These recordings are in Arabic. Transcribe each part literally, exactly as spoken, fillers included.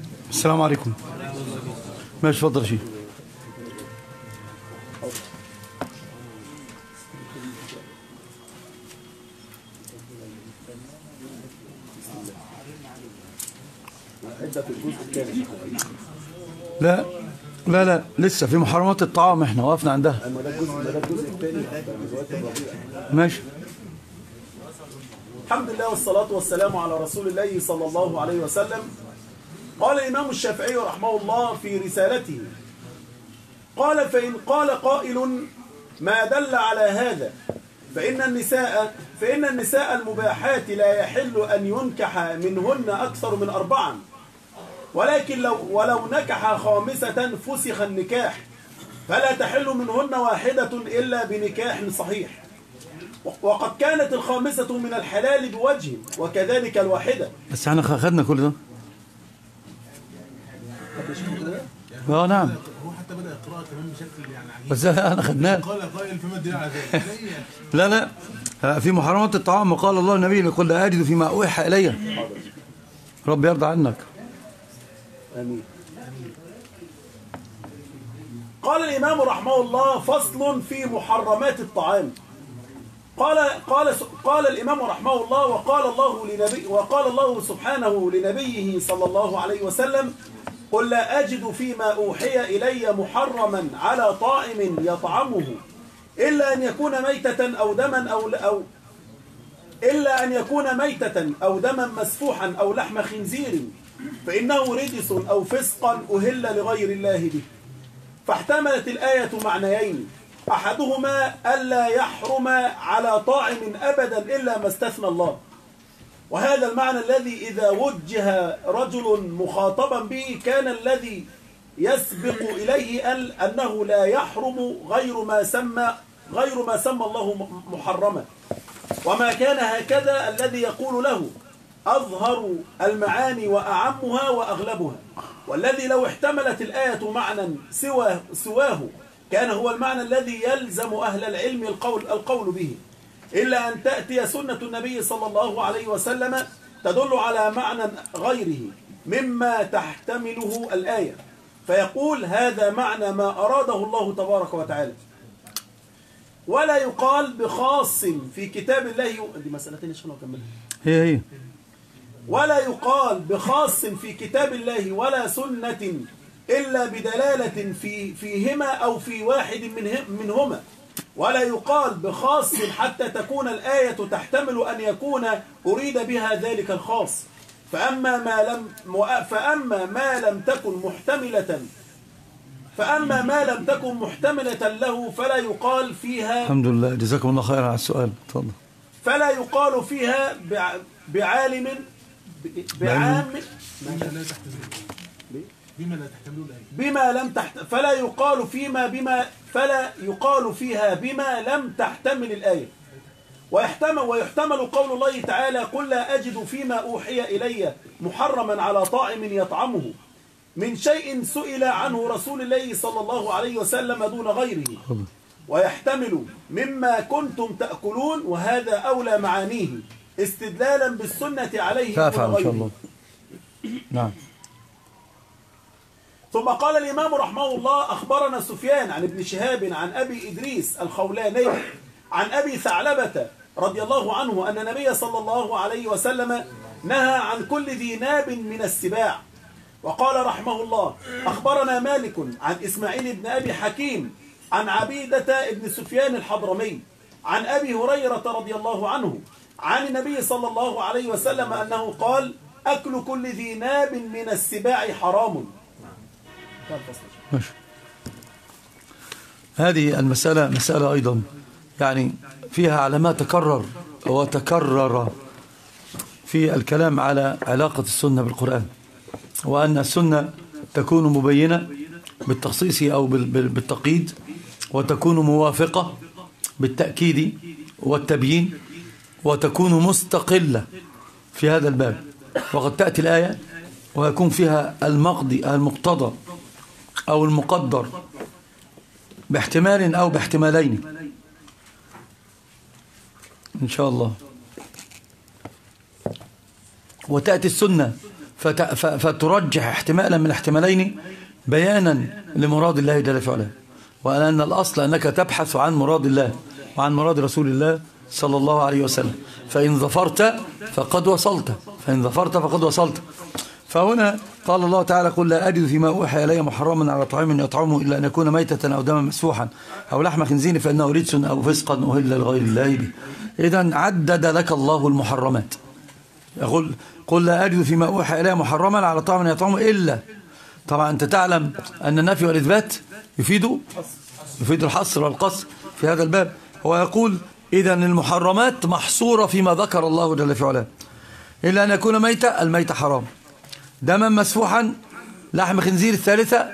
السلام عليكم. ماشي، اتفضل يا شيخ. لا لا لا لسه في محرمات الطعام، احنا وقفنا عندها. ماشي. الحمد لله والصلاة والسلام على رسول الله صلى الله عليه وسلم. قال الإمام الشافعي رحمه الله في رسالته، قال: فإن قال قائل ما دل على هذا فإن النساء فإن النساء المباحات لا يحل أن ينكح منهن أكثر من أربعا، ولكن لو ولو نكح خامسة فسخ النكاح، فلا تحل منهن واحدة إلا بنكاح صحيح، وقد كانت الخامسة من الحلال بوجه وكذلك الواحدة. بس احنا خدنا كل ده. اه نعم. هو حتى بدأ القراءة كمان بشكل يعني عجيب. بس انا خدناه. قال قائل فما الدليل على ذلك؟ لا لا في محرمات الطعام وقال الله النبي لقل لا أجد فيما أوحى إلي. رب يرضى عنك. آمين. قال الإمام رحمه الله: فصل في محرمات الطعام. قال قال قال الإمام رحمه الله: وقال الله لنبي وقال الله سبحانه لنبيه صلى الله عليه وسلم: قل لا أجد فيما أوحي إلي محرما على طاعم يطعمه إلا أن يكون ميتة أو دما أو أو إلا أن يكون ميتة أو دما مسفوحا أو لحم خنزير فإنه رجس أو فسقا أهل لغير الله به. فاحتملت الآية معنيين: أحدهما ألا يحرم على طاعم أبدا إلا ما استثنى الله، وهذا المعنى الذي إذا وجه رجل مخاطبا به كان الذي يسبق إليه أنه لا يحرم غير ما سمى غير ما سمى الله محرما، وما كان هكذا الذي يقول له أظهر المعاني وأعمها وأغلبها، والذي لو احتملت الآية معنى سواه, سواه كان هو المعنى الذي يلزم أهل العلم القول, القول به، إلا أن تأتي سنة النبي صلى الله عليه وسلم تدل على معنى غيره مما تحتمله الآية، فيقول هذا معنى ما أراده الله تبارك وتعالى. ولا يقال بخاص في كتاب الله، دي مسألتين إن شاء الله أكملها. هي هي ولا يقال بخاص في كتاب الله ولا سنة إلا بدلالة في فيهما أو في واحد منهما، ولا يقال بخاص حتى تكون الآية تحتمل أن يكون أريد بها ذلك الخاص، فأما ما لم فأما ما لم تكن محتملة فأما ما لم تكن محتملة له فلا يقال فيها. الحمد لله، جزاكم الله خيرا على السؤال. تفضل. فلا يقال فيها بعالم بعام بما لا تحتمله الآية بما لم تحت فلا يقال فيما بما فلا يقال فيها بما لم تحتمل الآية. ويحتمل ويحتمل قول الله تعالى: قل لا أجد فيما أوحي إلي محرما على طاعم يطعمه من شيء سئل عنه رسول الله صلى الله عليه وسلم دون غيره. ويحتمل مما كنتم تأكلون، وهذا أولى معانيه استدلالا بالسنة عليه دون غيره. إن شاء الله. نعم. ثم قال الإمام رحمه الله: أخبرنا سفيان عن ابن شهاب عن أبي إدريس الخولاني عن أبي ثعلبة رضي الله عنه أن النبي صلى الله عليه وسلم نهى عن كل ذي ناب من السباع. وقال رحمه الله: أخبرنا مالك عن إسماعيل بن أبي حكيم عن عبيدة بن سفيان الحضرمي عن أبي هريرة رضي الله عنه عن النبي صلى الله عليه وسلم أنه قال: أكل كل ذي ناب من السباع حرام. ماشي. هذه المسألة مسألة أيضا يعني فيها على ما تكرر وتكرر في الكلام على علاقة السنة بالقرآن، وأن السنة تكون مبينة بالتخصيص أو بالتقييد، وتكون موافقة بالتأكيد والتبيين، وتكون مستقلة في هذا الباب. وقد تأتي الآية ويكون فيها المقضي المقتضى أو المقدر باحتمال أو باحتمالين إن شاء الله. وتأتي السنة فترجح احتمالا من احتمالين بيانا لمراد الله جل في علاه، وأن الأصل أنك تبحث عن مراد الله وعن مراد رسول الله صلى الله عليه وسلم. فإن ظفرت فقد وصلت، فإن ظفرت فقد وصلت. فهنا قال الله تعالى: قل لا أجد فيما أوحي إلي محرما على طعام يطعمه إلا أن يكون ميتة أو دما مسفوحا أو لحم خنزير فإنه رجس أو فسقا أهل لغير الله به. إذن عدد لك الله المحرمات. يقول: قل لا أجد فيما أوحي إلي محرما على طعام يطعمه إلا. طبعا أنت تعلم أن النفي والإثبات يفيد يفيد الحصر والقصر في هذا الباب. هو يقول: إذن المحرمات محصورة فيما ذكر الله جل في علاه، إلا أن يكون ميتة، الميتة حرام، دما مسفوحا، لحم خنزير الثالثة،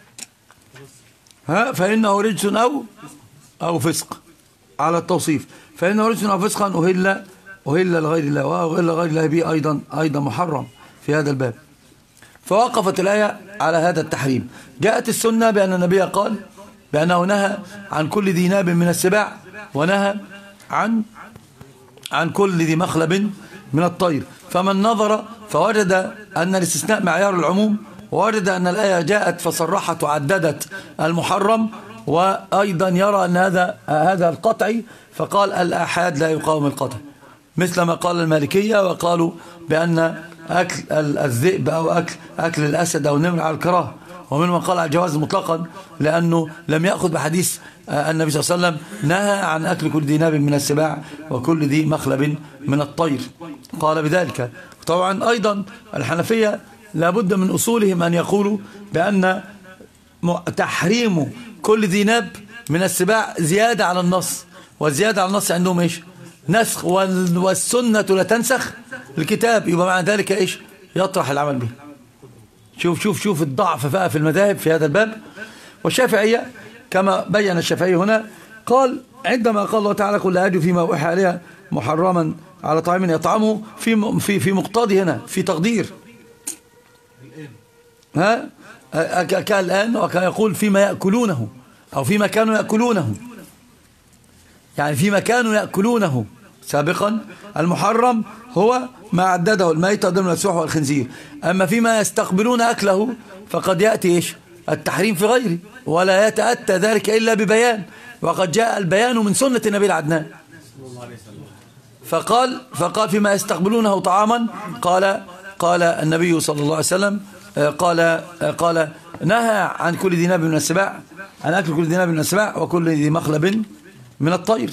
ها فإنه رجس أو أو فسق على التوصيف، فإنه رجس أو فسقا أهل أهل لغير الله، وأهل لغير الله به أيضا أيضا محرم في هذا الباب. فوقفت الآية على هذا التحريم. جاءت السنة بأن النبي قال بأنه نهى عن كل ذي ناب من السباع، ونهى عن عن كل ذي مخلب من الطير. فمن نظر فوجد أن الاستثناء معيار العموم، ووجد أن الآية جاءت فصرحت وعددت المحرم، وأيضا يرى أن هذا هذا القطعي، فقال: الآحاد لا يقاوم القطع، مثل ما قال المالكية وقالوا بأن أكل الذئب أو أكل أكل الأسد أو النمر على الكراهة، ومنهم قال على الجواز مطلقا لأنه لم يأخذ بحديث النبي صلى الله عليه وسلم نهى عن أكل كل ذي ناب من السباع وكل ذي مخلب من الطير، قال بذلك. طبعا أيضا الحنفية لابد من أصولهم أن يقولوا بأن تحريم كل ذي ناب من السباع زيادة على النص، والزيادة على النص عندهم إيش؟ نسخ، والسنة لا تنسخ الكتاب، يبقى معنى ذلك إيش؟ يطرح العمل به. شوف شوف شوف الضعف بقى في المذاهب في هذا الباب. والشافعية كما بين الشافعي هنا قال عندما قال الله تعالى: قل لا أجد فيما أوحي عليها محرما على طعام يطعمه، في في في مقتضي هنا في تقدير، ها كالآن، وكان يقول فيما يأكلونه أو فيما كانوا يأكلونه، يعني فيما كانوا يأكلونه سابقا المحرم هو ما عدده الميتة ضمن المسفوح والخنزير. أما فيما يستقبلون أكله فقد يأتي إيش؟ التحريم في غيره، ولا يتأتى ذلك إلا ببيان، وقد جاء البيان من سنة النبي العدنان. فقال فقال فيما يستقبلونه طعاما، قال قال النبي صلى الله عليه وسلم قال قال نهى عن كل ذي ناب من السباع، عن أكل كل ذي ناب من السباع وكل ذي مخلب من الطير.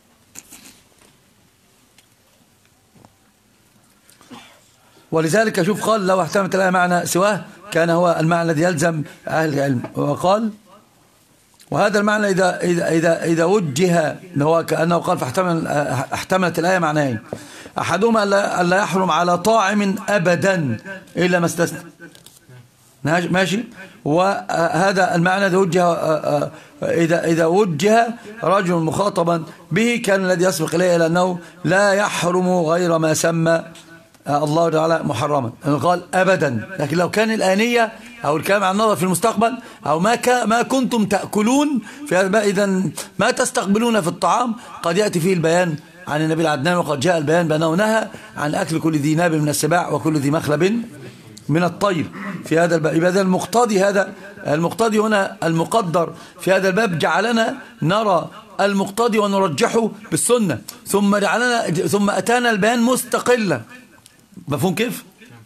ولذلك شوف قال: لو احتملت الآية معنى سواه كان هو المعنى الذي يلزم أهل العلم. وقال: وهذا المعنى إذا إذا إذا إذا وجه، هو كأنه قال فاحتمل احتملت الآية معنيين: أحدهما ألا يحرم على طاعم أبدا إلا ما استثنى، ماشي. وهذا المعنى إذا وجه إذا إذا وجه رجل مخاطبا به كان الذي يسبق إليه إلى أنه لا يحرم غير ما سمى الله تعالى محرما، قال أبدا. لكن لو كان الآنية أو الكلام عن النظر في المستقبل أو ما ما كنتم تأكلون في هذا، إذا ما تستقبلون في الطعام قد يأتي فيه البيان عن النبي العدنان، وقد جاء البيان بأنه نهى عن أكل كل ذي ناب من السباع وكل ذي مخلب من الطير في هذا الباب. يبقى هذا المقتضي، هذا المقتضي هنا المقدر في هذا الباب جعلنا نرى المقتضي ونرجحه بالسنة، ثم جعلنا ثم أتانا البيان مستقلا. مفهوم كيف؟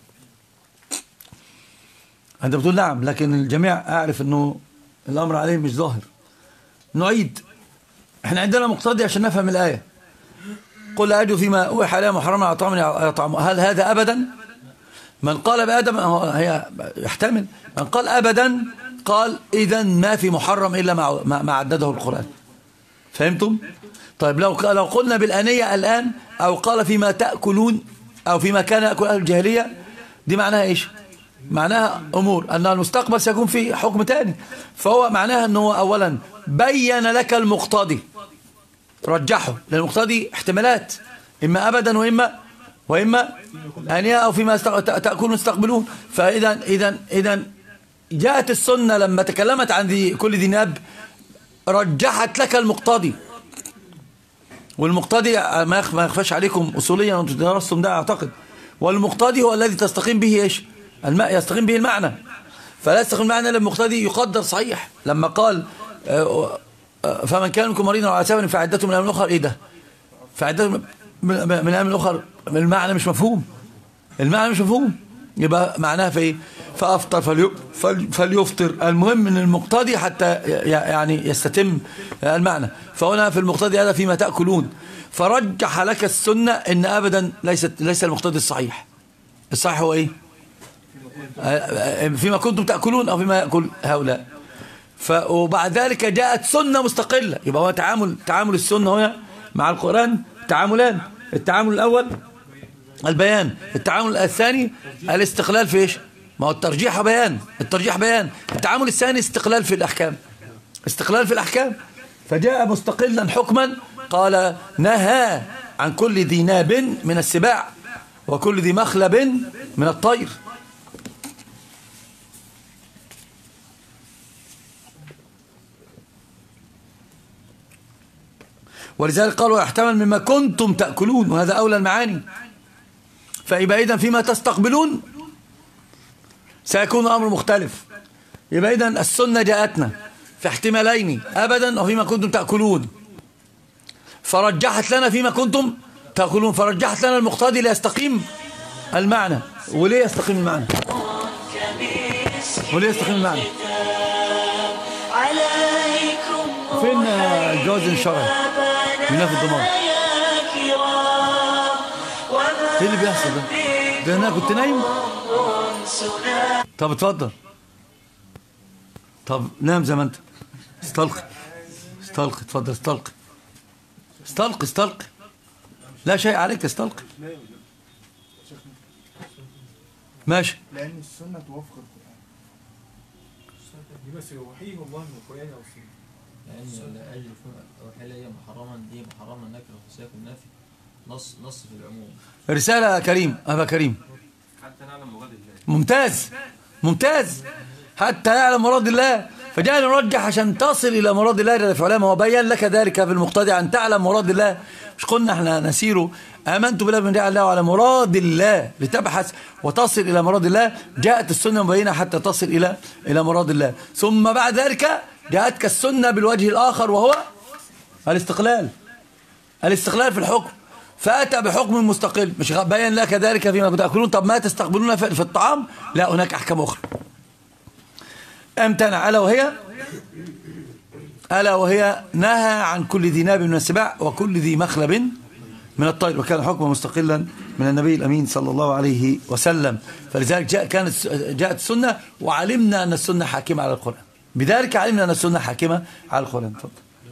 أنت بتقول نعم، لكن الجميع أعرف أنه الأمر عليه مش ظاهر. نعيد، احنا عندنا مقتضي عشان نفهم الآية. قل لا أجد فيما أوحي عليه محرما على طعام يطعمه، هل هذا أبدا؟ من قال بأدم هي يحتمل، من قال أبدا قال إذا ما في محرم إلا ما ما عدده القرآن. فهمتم؟ طيب لو لو قلنا بالآنية الآن، أو قال فيما تأكلون أو فيما كان يأكل أهل الجاهلية، دي معناها إيش؟ معناها أمور أن المستقبل سيكون فيه حكم تاني. فهو معناها أنه أولا بين لك المقتضي، رجحه، لأن المقتضي احتمالات، إما أبدا وإما وإما آنية أو فيما تأكلون استقبلون. فإذا إذا إذا جاءت السنة لما تكلمت عن ذي كل ذي ناب رجحت لك المقتضي، والمقتضي ما يخفاش عليكم أصوليا وانتم درستم ده أعتقد، والمقتضي هو الذي تستقيم به إيش؟ الماء يستقيم به المعنى، فلا يستقيم المعنى الا المقتضي يقدر صحيح. لما قال فمن كان منكم مريضا او على سفر فعدته من ايام اخر، ايه ده؟ فعدته من ايام اخر، المعنى مش مفهوم، المعنى مش مفهوم، يبقى معناها في ايه؟ فافطر فليفطر. المهم ان المقتضي حتى يعني يستتم المعنى. فهنا في المقتضي هذا فيما تاكلون، فرجح لك السنه ان ابدا ليست ليس المقتضي الصحيح. الصحيح هو ايه؟ فيما كنتم تاكلون او فيما ياكل هؤلاء. وبعد ذلك جاءت سنه مستقله، يبقى هو تعامل تعامل السنه هنا مع القران تعاملان. التعامل الاول البيان، التعامل الثاني الاستقلال في ايش؟ ما هو الترجيح بيان، الترجيح بيان. التعامل الثاني استقلال في الاحكام، استقلال في الاحكام. فجاء مستقلا حكما، قال نهى عن كل ذي ناب من السباع وكل ذي مخلب من الطير. ولذلك قالوا يحتمل مما كنتم تأكلون، وهذا أولى المعاني. فيبقى إذن فيما تستقبلون سيكون أمر مختلف. يبقى إذن السنة جاءتنا في احتمالين أبدا وفيما كنتم تأكلون، فرجحت لنا فيما كنتم تأكلون، فرجحت لنا المقتضي ليستقيم المعنى. وليه يستقيم المعنى؟ وليه يستقيم المعنى؟ فين الجواز الشرعي من في الضمان؟ ايه اللي بيحصل ده؟ ده انا كنت نايم. طب اتفضل، طب نام زي ما انت، استلقي استلقي اتفضل، استلقي استلقي استلقي لا شيء عليك، استلقي ماشي. لأن السنة توافق القرآن. بس يوحيه الله من القرآن أو السنة. لأن أجل أوحي إلي محرما دي محرما نكره في سياق النافي، نص نص في العموم. رسالة يا كريم، أبا كريم. حتى نعلم مراد الله. ممتاز ممتاز، حتى يعلم مراد الله. فجاء نرجح عشان تصل إلى مراد الله جل في علاه، وبين لك ذلك في المقتضي أن تعلم مراد الله. مش قلنا احنا نسير آمنت بالله من دعا الله وعلى مراد الله لتبحث وتصل إلى مراد الله. جاءت السنة مبينة حتى تصل إلى إلى مراد الله. ثم بعد ذلك جاءتك السنة بالوجه الآخر وهو الاستقلال، الاستقلال في الحكم. فأتى بحكم مستقل، مش بين لك ذلك فيما تأكلون. طب ما تستقبلون في الطعام؟ لا، هناك أحكام أخرى امتنع، ألا وهي ألا وهي نهى عن كل ذي ناب من السباع وكل ذي مخلب من الطير، وكان حكما مستقلا من النبي الأمين صلى الله عليه وسلم. فلذلك جاء كانت جاءت السنة، وعلمنا أن السنة حاكمة على القرآن، بذلك علمنا أن السنة حاكمة على القرآن. تفضل.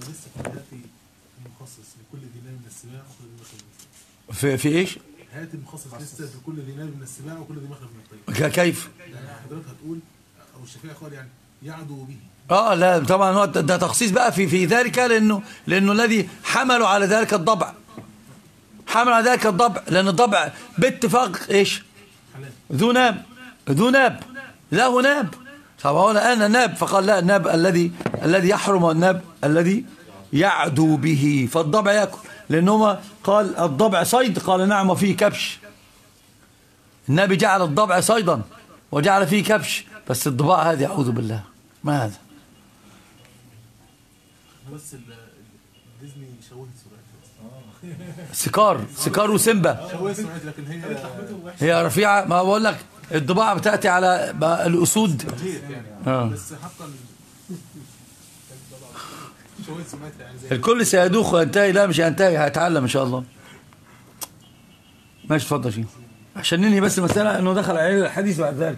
في في ايش؟ هات المخصص لسه في كل ذي ناب من السباع وكل ذي مخلب من الطير. كيف؟ يعني حضرتك هتقول او الشافعي قال يعني يعدو به. اه لا طبعا ده تخصيص بقى في في ذلك، لانه لانه الذي حملوا على ذلك الضبع، حمل على ذلك الضبع، لان الضبع باتفاق ايش؟ ذو ناب، ذو ناب له ناب. طبعا هنا انا ناب، فقال لا، الناب الذي الذي يحرم، والناب الذي يعدو به. فالضبع ياكل، لأنهما قال الضبع صيد، قال نعم وفيه كبش. النبي جعل الضبع صيدا وجعل فيه كبش، بس الضباع هذه أعوذ بالله ما هذا. بس ديزني شوهت سرعتها. سكار سكار وسيمبا شوهت سرعتها، لكن هي هي رفيعة. ما بقول لك الضباع بتأتي على الأسود يعني. بس حقا الكل سيدوخ وينتهي. لا مش هينتهي، هيتعلم ان شاء الله. ماشي اتفضل شيء عشان ننهي بس المسألة انه دخل عليه الحديث بعد ذلك.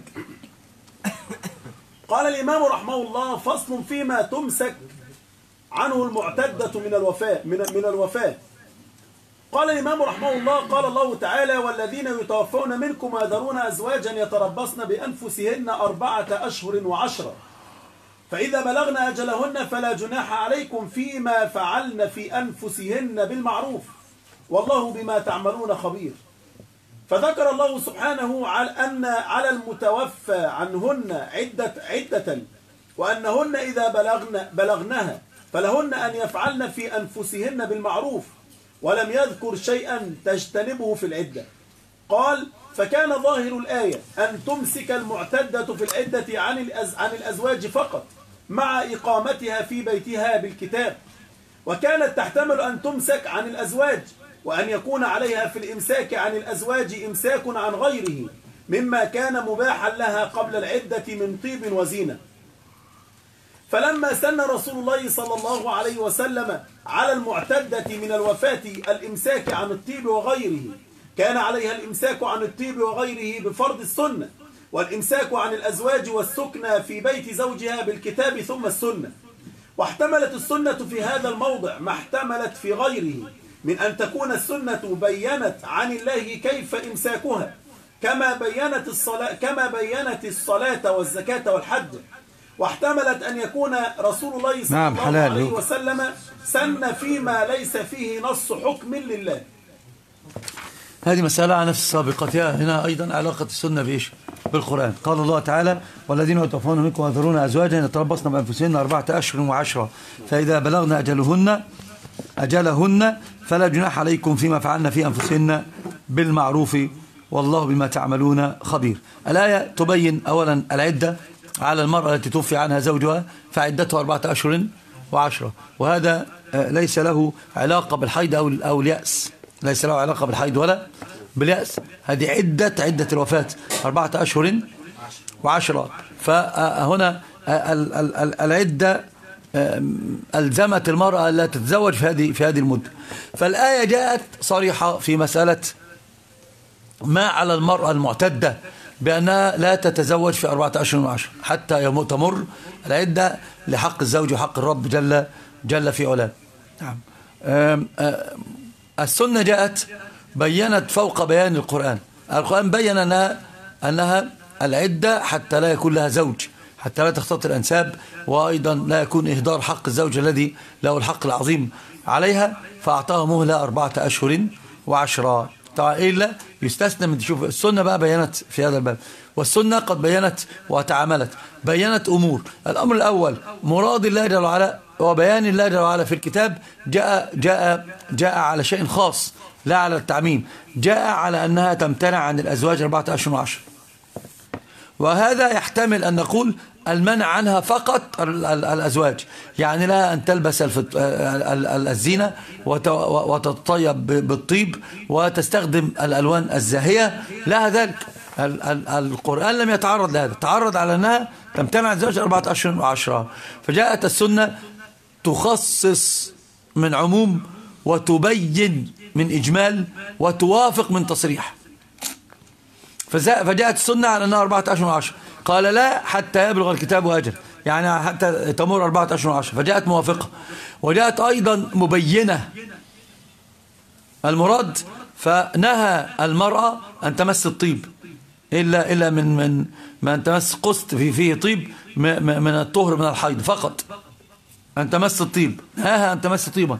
قال الإمام رحمه الله: فصل فيما تمسك عنه المعتدة من الوفاة من من الوفاة. قال الإمام رحمه الله: قال الله تعالى: والذين يتوفون منكم ويذرون أزواجا يتربصن بأنفسهن أربعة أشهر وعشرة، فإذا بلغن أجلهن فلا جناح عليكم فيما فعلن في أنفسهن بالمعروف، والله بما تعملون خبير. فذكر الله سبحانه على أن على المتوفى عنهن عدة عدة وأنهن إذا بلغن بلغنها فلهن أن يفعلن في أنفسهن بالمعروف، ولم يذكر شيئا تجتنبه في العدة. قال: فكان ظاهر الآية أن تمسك المعتدة في العدة عن الأز عن الأزواج فقط مع إقامتها في بيتها بالكتاب، وكانت تحتمل أن تمسك عن الأزواج، وأن يكون عليها في الإمساك عن الأزواج إمساك عن غيره مما كان مباحا لها قبل العدة من طيب وزينة. فلما سن رسول الله صلى الله عليه وسلم على المعتدة من الوفاة الإمساك عن الطيب وغيره، كان عليها الإمساك عن الطيب وغيره بفرض السنة، والإمساك عن الأزواج والسكنى في بيت زوجها بالكتاب ثم السنة. واحتملت السنة في هذا الموضع ما احتملت في غيره من أن تكون السنة بينت عن الله كيف إمساكها، كما بينت الصلاة كما بينت الصلاة والزكاة والحج. واحتملت أن يكون رسول الله صلى نعم الله حلال. عليه وسلم سن فيما ليس فيه نص حكم لله. هذه مسألة على نفس سابقتها. هنا أيضا علاقة السنة بإيش؟ بالقرآن. قال الله تعالى: والذين يتوفون منكم ويذرون أزواجا يتربصن بأنفسهن أربعة أشهر وعشرة فإذا بلغن أجلهن أجلهن فلا جناح عليكم فيما فعلن في أنفسهن بالمعروف والله بما تعملون خبير. الآية تبين أولا العدة على المرأة التي توفي عنها زوجها فعدتها أربعة أشهر وعشرة، وهذا ليس له علاقة بالحيض أو أو اليأس، ليس له علاقة بالحيض ولا باليأس. هذه عدة عدة الوفاة أربعة أشهر وعشرة. فهنا العدة ألزمت المرأة لا تتزوج في هذه في هذه المدة. فالآية جاءت صريحة في مسألة ما على المرأة المعتدة بأنها لا تتزوج في أربعة أشهر وعشرة حتى تمر العدة لحق الزوج وحق الرب جل جل في علاه. نعم. السنة جاءت بينت فوق بيان القرآن. القرآن بين أنها أنها العدة حتى لا يكون لها زوج، حتى لا تختلط الأنساب، وأيضا لا يكون إهدار حق الزوج الذي له الحق العظيم عليها، فأعطاها مهلة أربعة أشهر وعشرة. طبعا إلا يستثنى من تشوف السنة بقى بينت في هذا الباب، والسنة قد بينت وتعاملت، بينت أمور. الأمر الأول مراد الله جل وعلا وبيان الله جل وعلا في الكتاب جاء جاء جاء على شيء خاص لا على التعميم، جاء على أنها تمتنع عن الأزواج أربعة أشهر وعشرة، وهذا يحتمل أن نقول المنع عنها فقط الأزواج، يعني لها أن تلبس الزينة وتتطيب بالطيب وتستخدم الألوان الزاهية، لها ذلك. القرآن لم يتعرض لهذا، تعرض على أنها تمتنع عن الزواج أربعة أشهر وعشرة. فجاءت السنة تخصص من عموم وتبين من إجمال وتوافق من تصريح. فجاءت السنة على أنها أربعة أشهر وعشرة، قال لا حتى يبلغ الكتاب أجل، يعني حتى تمر أربعة أشهر وعشرة، فجاءت موافقة. وجاءت أيضا مبينة المراد، فنهى المرأة أن تمس الطيب إلا إلا من من من تمس قسط في فيه طيب من الطهر من الحيض فقط، أن تمس الطيب، نهاها أن تمس طيبا.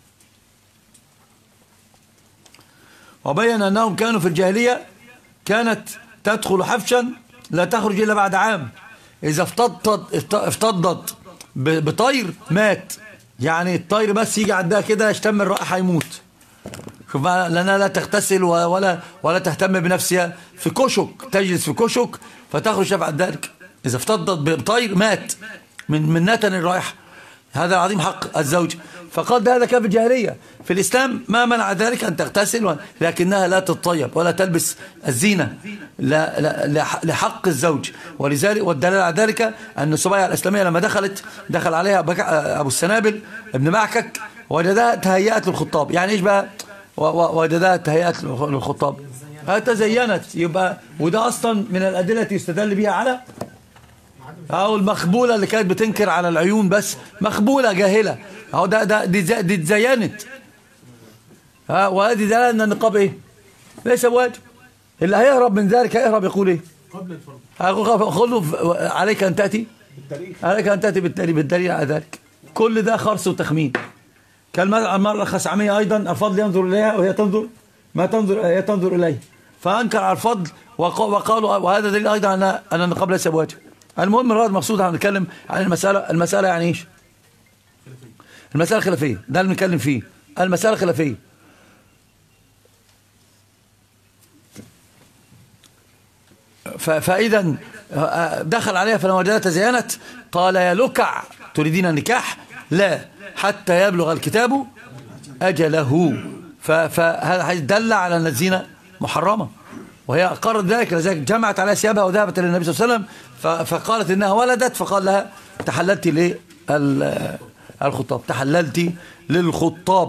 وبين أنهم كانوا في الجاهلية كانت تدخل حفشا لا تخرج إلا بعد عام، إذا افتضت افتضت بطير مات، يعني الطير بس يجي عندها كده يشتم الرائحة يموت. شوف، لأنها لا تغتسل ولا ولا تهتم بنفسها، في كشك تجلس في كشك فتخرج بعد ذلك، إذا افتضت بطير مات من من نتن الرائحة. هذا عظيم حق الزوج. فقال هذا كان في الجاهلية. في الإسلام ما منع ذلك أن تغتسل، لكنها لا تتطيب ولا تلبس الزينة لحق الزوج. ولذلك والدليل على ذلك أن السبيعة الإسلامية لما دخلت دخل عليها أبو السنابل ابن معكك وجدها تهيأت للخطاب. يعني إيش بقى وجدها تهيأت للخطاب؟ تزينت. يبقى وده أصلا من الأدلة يستدل بها على أو المخبولة اللي كانت بتنكر على العيون، بس مخبولة جاهلة أو ده ده دي, دي تزينت. ها، وهذه دلالة أن النقاب إيه؟ ليس بواجب. اللي هيهرب من ذلك هيهرب يقول إيه؟ قبل الفرض. خذوا عليك أن تأتي عليك أن تأتي بالدليل على ذلك. كل ده خرص وتخمين. كالمرأة الخثعمية أيضا الفضل ينظر إليها وهي تنظر ما تنظر هي تنظر إليه، فأنكر على الفضل وقالوا وهذا دليل أيضا أن النقاب ليس بواجب. المهم الرد مقصود عم نتكلم عن المسألة. المسألة يعني إيش؟ المسألة خلافية، ده اللي بنتكلم فيه. المسألة خلافية. فإذا دخل عليها فلما وجدها تزينت قال يا لكع تريدين النكاح؟ لا حتى يبلغ الكتاب أجله. فهذا دل على أن الزنا محرمة، وهي أقرت ذلك، لذلك جمعت على ثيابها وذهبت إلى النبي صلى الله عليه وسلم فقالت إنها ولدت، فقال لها تحللت للخطاب، تحللت للخطاب.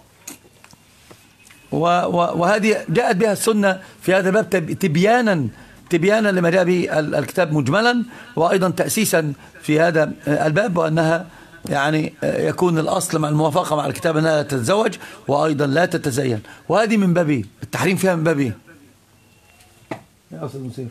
وهذه جاءت بها السنة في هذا الباب تبيانا تبيانا لما جاء به الكتاب مجملا، وأيضا تأسيسا في هذا الباب، وأنها يعني يكون الأصل مع الموافقة مع الكتاب أنها لا تتزوج وأيضا لا تتزين. وهذه من باب إيه؟ التحريم فيها من باب إيه؟ يا أستاذ مسير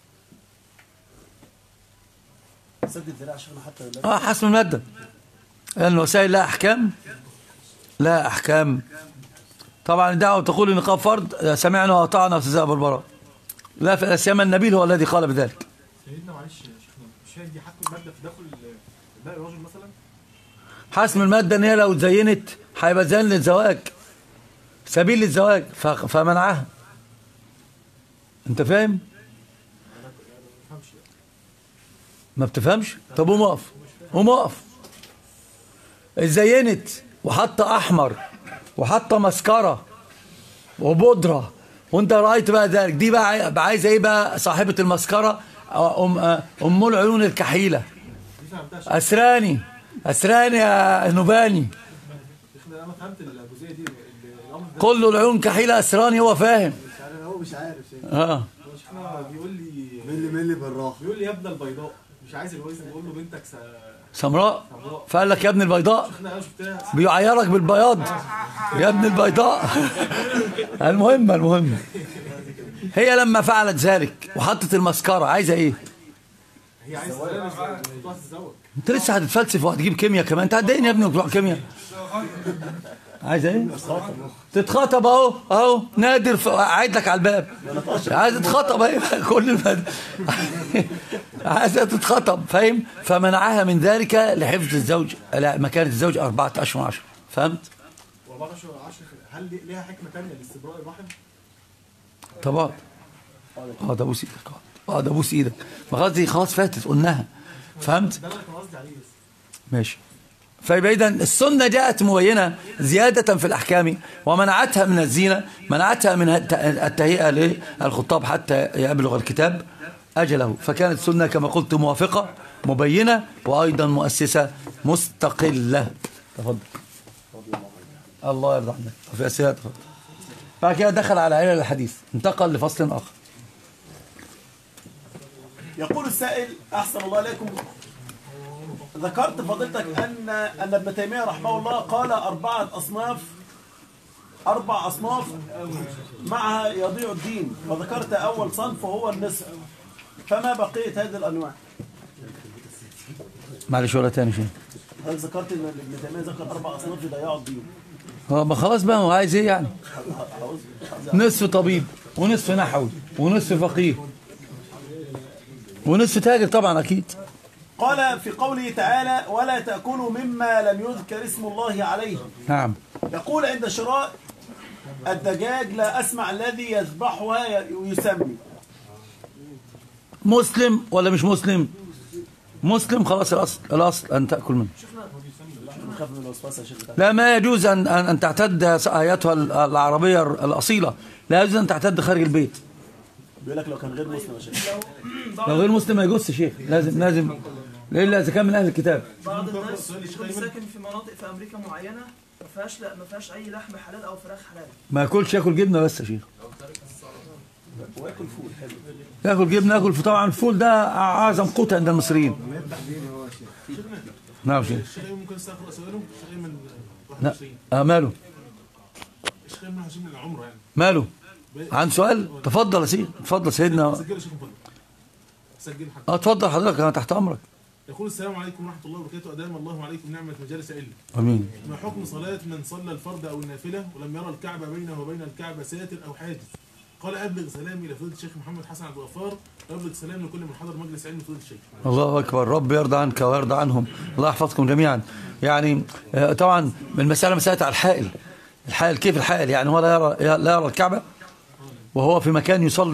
سد الذراع شيخنا حتى اه حسم المادة، لأن الوسائل لها أحكام لا أحكام. طبعا الدعوة تقول النقاب فرض، سمعنا وأطعنا وتزاء بالبراء، لا في الأسيام النبيل هو الذي قال بذلك. سيدنا معلش يا شيخنا، مش هي دي حق المادة في داخل باقي الرجل مثلا؟ حسم المادة ان هي لو اتزينت هيبقى زين للزواج، سبيل للزواج، فمنعها. انت فاهم؟ ما بتفهمش؟ طب قوم اقف قوم اقف. اتزينت وحاطه احمر وحاطه مسكره وبودره وانت رايت بقى ذلك، دي بقى عايزه ايه بقى؟ صاحبه المسكره ام ام العيون الكحيله، اسراني اسراني يا نوباني، انا فهمت الجزئيه دي. كله العيون كحيله اسراني، هو فاهم. هو مش عارف اه بيقول لي ملي ملي بالراحه، بيقول لي يا ابن البيضاء، مش عايز الويس، بقول له بنتك س... سمراء، فقال لك يا ابن البيضاء، انا شفتها بيعيرك بالبياض يا ابن البيضاء. المهم المهم هي لما فعلت ذلك وحطت المسكره عايزه ايه؟ هي عايزه تتزوج. انت لسه هتتفلسف وهتجيب كيمياء كمان، انت هتضايقني يا ابني بتوع كيمياء. عايزه ايه؟ تتخطب اهو اهو نادر قاعد لك على الباب، عايزه تتخطب اهي كل البلد عايزه تتخطب، فاهم؟ فمنعها من ذلك لحفظ الزوج، لا مكانه الزوج أربعة أشهر وعشرة. فهمت؟ أربعة أشهر وعشرة، هل ليها حكمه ثانيه لاستبراء الرحم؟ طبعا اه ده بوس ايدك، اه ده بوس ايدك، ما خلاص دي خلاص فاتت قلناها. فهمت؟ ده اللي كان قصدي عليه. ماشي. فيبقى إذا السنة جاءت مبينة زيادة في الأحكام، ومنعتها من الزينة، منعتها من التهيئة للخطاب حتى يبلغ الكتاب أجله. فكانت السنة كما قلت موافقة مبينة وأيضا مؤسسة مستقلة. تفضل. الله يرضى عنك. في أسئلة تفضل. بعد كده دخل على علل الحديث، انتقل لفصل آخر. يقول السائل أحسن الله عليكم، ذكرت فضيلتك أن أن ابن تيمية رحمه الله قال أربعة أصناف أربع أصناف معها يضيع الدين، وذكرت أول صنف وهو النصف، فما بقية هذه الأنواع؟ معلش ولا تاني شيء. هل ذكرت أن ابن تيمية ذكر أربع أصناف يضيعوا الدين؟ هو ما خلاص بقى، هو عايز إيه يعني؟ نصف طبيب ونصف نحوي ونصف فقيه ونصف تاجر طبعا أكيد. قال في قوله تعالى ولا تأكلوا مما لم يذكر اسم الله عليه. نعم. يقول عند شراء الدجاج لا أسمع الذي يذبحها ويسمي. مسلم ولا مش مسلم؟ مسلم خلاص، الأصل الأصل أن تأكل منه. لا ما يجوز أن أن تعتد آياتها العربية الأصيلة، لا يجوز أن تعتد خارج البيت. بيقول لك لو كان غير مسلم يا شيخ. لو غير مسلم ما يجوزش شيخ، لازم لازم الا اذا كان من اهل الكتاب. بعض الناس يكون ساكن في مناطق في امريكا معينه ما فيهاش لا ما فيهاش اي لحم حلال او فراخ حلال، ما ياكلش، ياكل جبنه بس يا شيخ. وياكل فول حلو. ياكل جبنه، ياكل طبعا الفول ده اعظم قوت عند المصريين. نعم شيخ. الشيخ ممكن استغفر اسئله الشيخ من لا واحد وعشرين. اه ماله؟ الشيخ من هشام من العمره يعني. ماله؟ عن سؤال؟ تفضل يا سيدي، تفضل سيدنا. سجل يا شيخ فضل. سجل حضرتك. اه اتفضل حضرتك، انا تحت امرك. يقول السلام عليكم ورحمه الله وبركاته، ادام الله عليكم نعمه مجالس علم. امين. ما حكم صلاه من صلى الفرض او النافله ولم يرى الكعبه بينه وبين الكعبه ساتر او حاجز؟ قال ابلغ سلامي الى فضيله الشيخ محمد حسن عبد الغفار، ابلغ سلام لكل من حضر مجلس علم فضيله الشيخ. الله اكبر، رب يرضى عنك ويرضى عنهم، الله يحفظكم جميعا. يعني طبعا المساله مساله على الحائل. الحائل كيف الحائل؟ يعني هو لا يرى لا يرى الكعبه وهو في مكان يصلي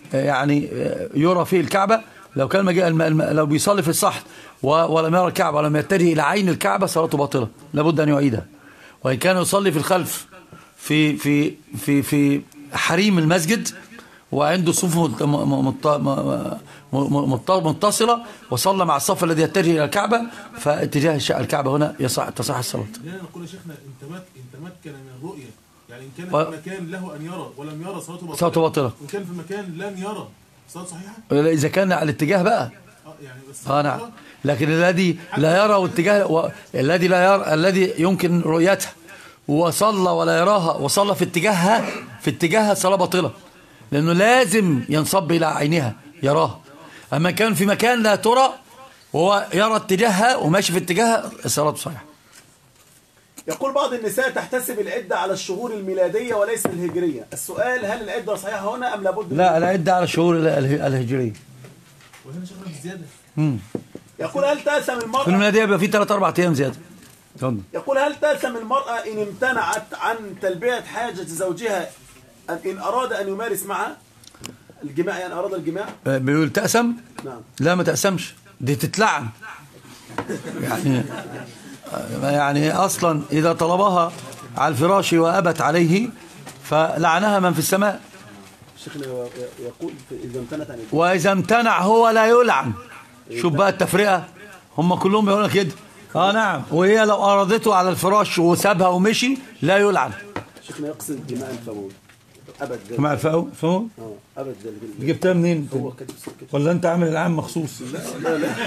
يعني يرى فيه الكعبة، لو كان مجيء الم... الم... لو بيصلي في الصحن و... ولم يرى الكعبة ولم يتجه إلى عين الكعبة صلاته باطلة، لابد أن يعيدها. وإن كان يصلي في الخلف في في في في حريم المسجد وعنده صفوف مت... مت... مت... متصلة وصلى مع الصف الذي يتجه إلى الكعبة، فاتجاه الكعبة هنا يصح تصح الصلاة. لأن نقول يا شيخنا إن تمكن من الرؤية، يعني إن كان في مكان له أن يرى ولم يرى صلاته باطلة، صلاته باطلة. وإن كان في مكان لن يرى صلاته صحيحة. إذا كان على الاتجاه بقى اه يعني بس اه نعم، لكن الذي لا يرى واتجاه و... الذي لا يرى الذي يمكن رؤيتها وصلى ولا يراها وصلى في اتجاهها في اتجاهها صلاة باطلة، لأنه لازم ينصب إلى عينها يراها. أما كان في مكان لا ترى وهو يرى اتجاهها وماشي في اتجاهها الصلاة صحيحة. يقول بعض النساء تحتسب العدة على الشهور الميلادية وليس الهجرية، السؤال هل العدة صحيحة هنا أم لابد؟ لا، العدة على الشهور الهجرية. وهنا شغل بزيادة. امم يقول هل تأثم المرأة في الميلادية بيبقى في ثلاث أربع أيام زيادة. يقول هل تأثم المرأة إن امتنعت عن تلبية حاجة زوجها إن أراد أن يمارس معها الجماع، يعني أراد الجماع؟ بيقول تأثم؟ نعم. لا ما تأثمش، دي تتلعن. يعني يعني أصلا إذا طلبها على الفراش وأبت عليه فلعنها من في السماء. شيخنا يقول إذا امتنعت عن وإذا امتنع هو لا يلعن. شوف بقى التفرقة، هم كلهم بيقولوا كده. اه نعم، وهي لو أرادته على الفراش وسابها ومشي لا يلعن. شيخنا يقصد جماع الفمول أبد. جماع الفمول؟ اه أبد. جبتها منين؟ ولا أنت عامل العام مخصوص؟ لا لا لا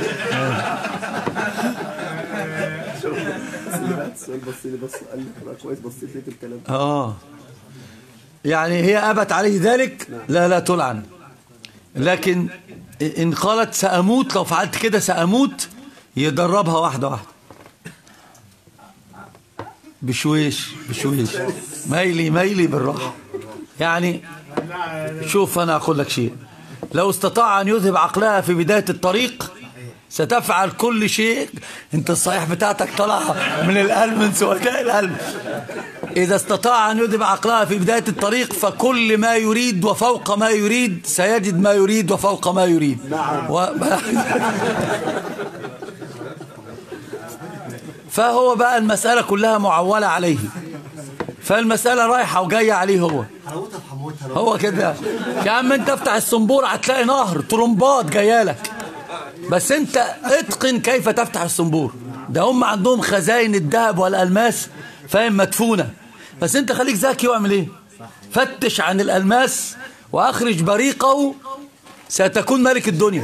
السؤال بص لي بص قال لي كويس، بصيت لقيت الكلام. اه يعني هي أبت عليه ذلك لا لا تلعن، لكن إن قالت سأموت، لو فعلت كده سأموت، يدربها واحدة واحدة بشويش بشويش، ميلي ميلي بالراحة. يعني شوف أنا أقول لك شيء، لو استطاع أن يذهب عقلها في بداية الطريق ستفعل كل شيء. انت الصحيح بتاعتك طلع من القلب، من سوداء القلب. إذا استطاع أن يذهب عقلها في بداية الطريق فكل ما يريد وفوق ما يريد سيجد ما يريد وفوق ما يريد. نعم. و... فهو بقى المسألة كلها معولة عليه، فالمسألة رايحة وجاية عليه هو هو كده. يا عم انت افتح الصنبور هتلاقي نهر طرمبات جايالك، بس انت اتقن كيف تفتح الصنبور. ده هم عندهم خزائن الذهب والألماس فاهم مدفونة، بس انت خليك ذكي واعمل ايه، فتش عن الألماس واخرج بريقه ستكون ملك الدنيا.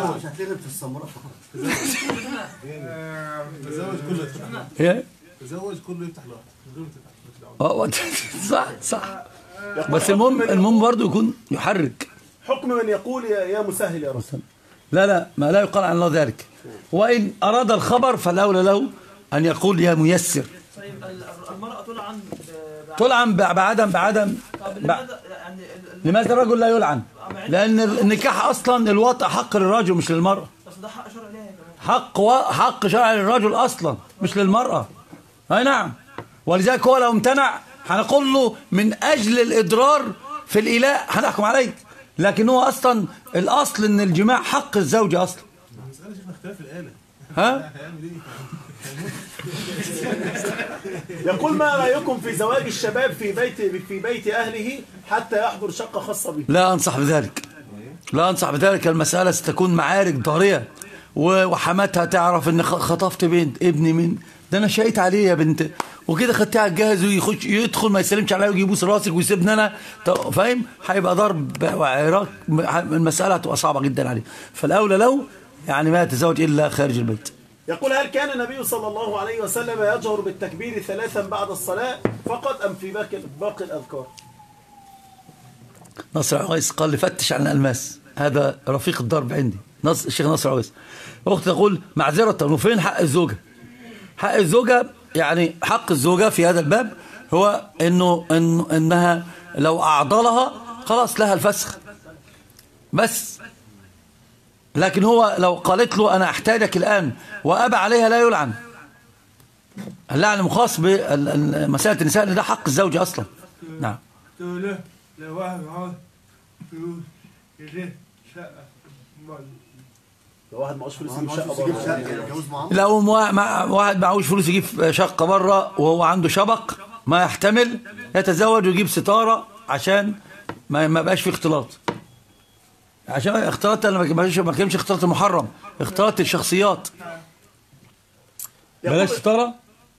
تزوج كله يفتح لوحده. صح صح، بس المهم المهم برضه يكون يحرك. حكم من يقول يا مسهل يا رسول. لا لا، ما لا يقال عن الله ذلك، وإن أراد الخبر فالأولى له أن يقول يا ميسر. طيب المرأة تلعن تلعن بعدم بعدم لماذا يعني لماذا الرجل لا يلعن؟ لأن النكاح أصلا الوطء حق للرجل مش للمرأة. بس ده حق شرعي ليها كمان. حق و... حق شرعي للرجل أصلا مش للمرأة. أي نعم، ولذلك هو لو امتنع هنقول له من أجل الإضرار في الإيلاء هنحكم عليه، لكن هو أصلا الأصل إن الجماع حق الزوجة أصلا. المسألة شوف اختلاف الآلة. ها؟ يقول ما رأيكم في زواج الشباب في بيت في بيت أهله حتى يحضر شقة خاصة به؟ لا أنصح بذلك، لا أنصح بذلك. المسألة ستكون معارك ضارية، وحماتها تعرف إن خطفت بنت ابني من ده، أنا شقيت عليه يا بنت وكده، خدتها على الجهاز ويخش يدخل ما يسلمش عليا ويجي يبوس راسك ويسيبني أنا، فاهم؟ هيبقى ضرب وعراك، المسألة هتبقى صعبة جدا عليه، فالأولى لو يعني ما يتزوج إلا خارج البيت. يقول هل كان النبي صلى الله عليه وسلم يجهر بالتكبير ثلاثا بعد الصلاة فقط أم في باقي باقي الأذكار؟ نصر عويس قال لي فتش عن الألماس، هذا رفيق الضرب عندي. نص الشيخ نصر عويس. أخت تقول معذرة، وفين حق الزوجة؟ حق الزوجة يعني حق الزوجة في هذا الباب هو إنه إنه إنها لو أعضلها خلاص لها الفسخ بس، لكن هو لو قالت له أنا أحتاجك الآن وأبى عليها لا يلعن. اللعن مخاص بمسألة النساء اللي ده حق الزوج أصلا. نعم. لو واحد عاوز فلوس لو واحد معهوش فلوس ما يجيب معهوش شقه فلوس يجيب بره. شقة يتجوز معاه. لو موا- مع- واحد معهوش فلوس يجيب شقة بره وهو عنده شبق ما يحتمل، يتزوج ويجيب ستارة عشان ما ما بقاش في اختلاط. عشان اختلاط، انا ما بقاش- ما كلمش اختلاط المحرم، اختلاط الشخصيات. بلاش ستارة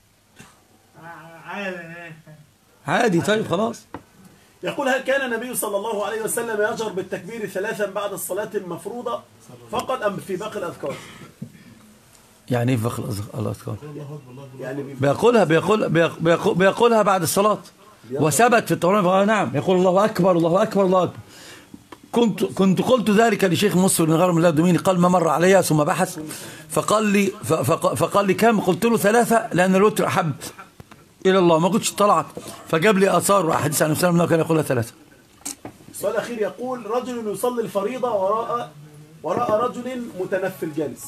عادي. طيب خلاص. يقول هل كان النبي صلى الله عليه وسلم يجهر بالتكبير ثلاثا بعد الصلاة المفروضة فقط أم في باقي الأذكار؟ يعني ايه في باقي الأذ- الاذكار؟ يعني بي- بيقولها بيقول بيقول بيقولها بعد الصلاة، وثبت في التوراة. نعم، يقول الله أكبر الله أكبر الله أكبر. كنت كنت قلت ذلك لشيخ مصر بن غرم الله الدوميني، قال ما مر عليها ثم بحث فقال لي ف- فق- فقال لي كم؟ قلت له ثلاثة لأن الوتر أحب إلى الله، ما كنتش طلعت، فجاب لي آثار وأحاديث عن النبي كان يقولها ثلاثة. السؤال الأخير يقول رجل يصلي الفريضة وراء وراء رجل متنفل جالس،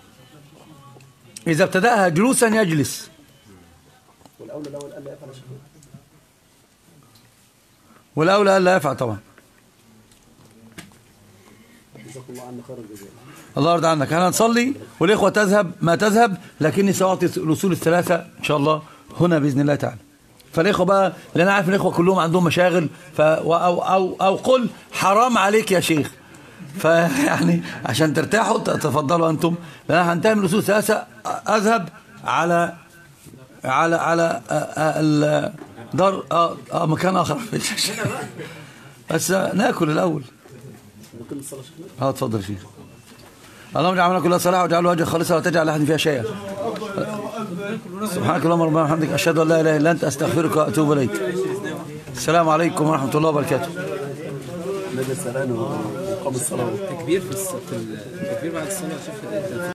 إذا ابتدأها جلوسا يجلس، والأولى الأول ألا يفعل شيء. والأولى ألا يفعل طبعا. جزاكم الله عنا خير الجزاء. الله يرضى عنك. أنا نصلي والإخوة تذهب ما تذهب، لكني سأعطي الأصول الثلاثة إن شاء الله هنا بإذن الله تعالى. فالإخوة بقى، لأن أنا عارف الإخوة كلهم عندهم مشاغل، ف أو, أو, أو قل حرام عليك يا شيخ، فيعني عشان ترتاحوا تفضلوا أنتم، لأن أنا هنتهي من الأصول الثلاثة أذهب على على على الدار آه آه مكان آخر بس ناكل الأول. ممكن الصلاة شيخنا؟ اه اتفضل يا شيخ. اللهم اجعلنا كلها صلاح واجعل وجهك خالصا ولا تجعل احد فيها شيئا. سبحانك اللهم ربنا وبحمدك اشهد ان لا اله الا انت استغفرك واتوب اليك. السلام عليكم ورحمه الله وبركاته. نجد سلام وقام الصلاة. التكبير في الس- في التكبير بعد الصلاة شوف